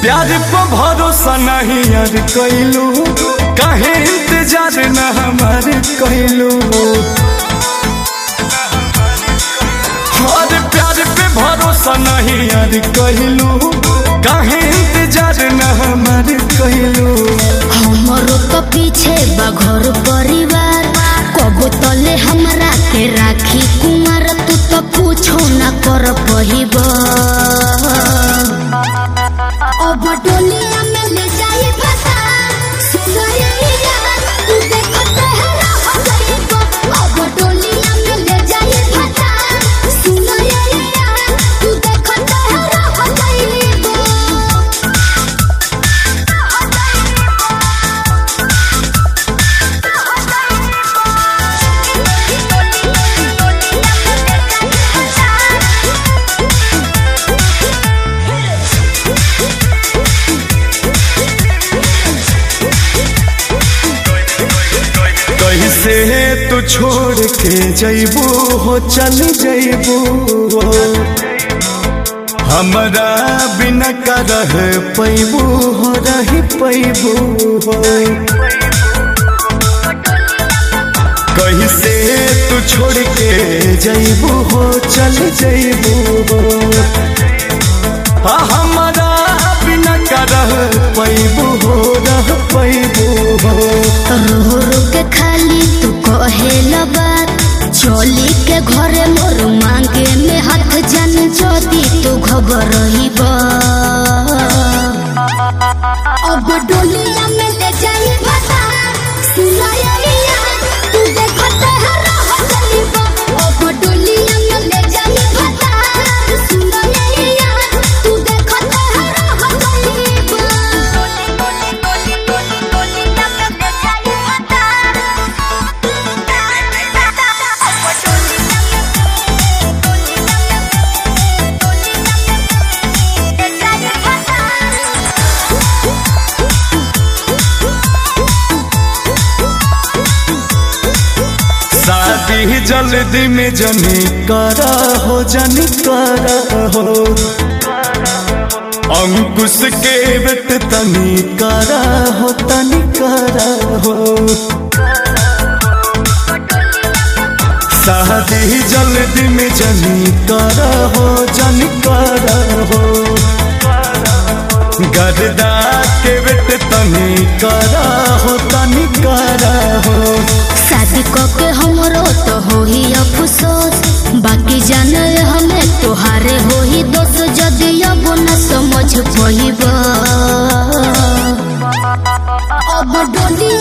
प्यार पर भरोसा नहीं यार कैलू, काहे इंतजार न हमार कैलू। और प्यार पे भरोसा नहीं यार कैलू, काहे इंतजार न हमार कैलू। हमरो तो पीछे बघर परिवार, कब तले हमरा के राखी कुमार। तू तो पूछो न कर पहिब, अब डोलिया में ले जाए फसा। सुनैया तू देखते है रह जाइब, अब डोलिया में ले जाए फसा। सुनैया तू देखते है रह जाइब। कैसे तू छोड़ के जैबू हो, चल जैबू हमरा बिना का रह पैबू हो, रह पैबू हो। कैसे तू छोड़ के जैबू हो, चल जैबू हो हमरा बिना का रह पैबू हो, रह पैबू हो। रो रो के खाली तू कहेला बात, चोली के घरे मोर मांगे में हाथ जन जोती तू खबर रहीब। अब डोलिया में ले जाई फसा। सुनैया तू देखते है रह जाइब, अब डोलिया में ले जाई फसा। सुनैया तू देखते है रह जाइब। शादी जल्दी में जनी करा हो, जनी करा हो। अंकुश के बेट तनी करा हो, तनी करा हो। शादी जल्दी में जनी करा हो, जनी करा हो। गर्दा के बेट तनी करा हो, तनी करा हो। शादी के हमरो तो हो ही अफसोस, बाकी जाने हमें तोहारे हो ही दोस्त। जदि अब न समझ पहिब, अब डोली